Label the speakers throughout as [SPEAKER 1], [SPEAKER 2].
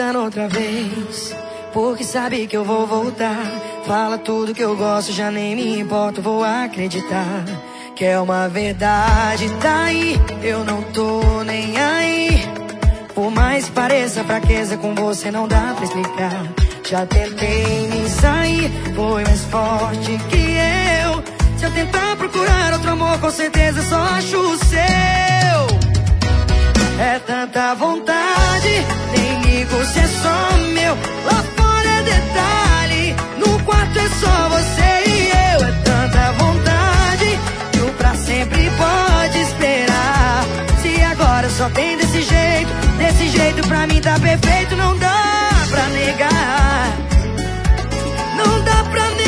[SPEAKER 1] engana outra vez, porque sabe que eu vou voltar. Fala tudo que eu gosto, já nem me importo, vou acreditar que é uma verdade, tá aí, eu não tô nem aí. Por mais que pareça fraqueza, com você não dá pra explicar. Já tentei me sair, foi mais forte que eu. Se eu tentar procurar outro amor, com certeza só acho o seu. É tanta vontade, nem ligo se é só meu. Lá fora é detalhe, no quarto é só você e eu. É tanta vontade que o pra sempre pode esperar. Se agora só tem desse jeito pra mim tá perfeito. Não dá pra negar, não dá pra negar.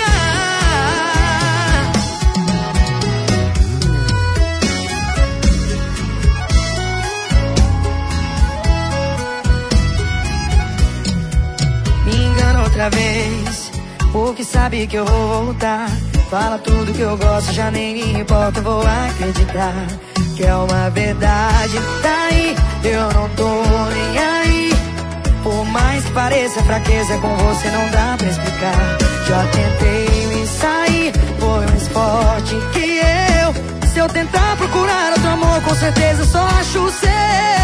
[SPEAKER 1] Me engana outra vez, porque sabe que eu vou voltar. Fala tudo que eu gosto, já nem me importa, vou acreditar que é uma verdade, tá aí, eu não tô nem aí. Por mais que pareça fraqueza, com você não dá pra explicar. Já tentei me sair, foi mais forte que eu. Se eu tentar procurar outro amor, com certeza só acho o seu.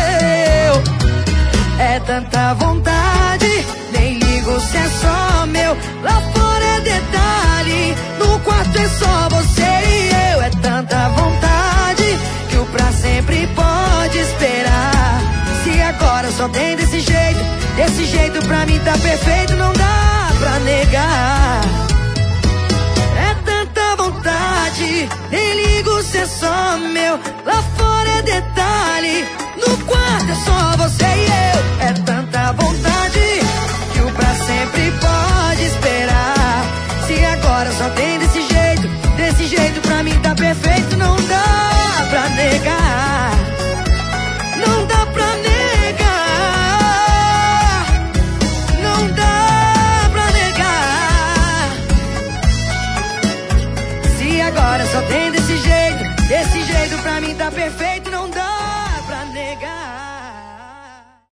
[SPEAKER 1] É tanta vontade, nem ligo se é só meu. Lá fora é detalhe, no quarto é só você e eu. É tanta vontade que o pra sempre pode esperar. Se agora só tem desse jeito pra mim tá perfeito. Não dá pra negar. É tanta vontade, nem ligo se é só meu. Lá fora é detalhe, no quarto é só você e eu. É tanta vontade que o pra sempre pode esperar. Se agora só tem desse jeito pra mim tá perfeito. Não dá pra negar, não dá pra negar, não dá pra negar. Se agora só tem desse jeito pra mim tá perfeito. Não dá pra negar.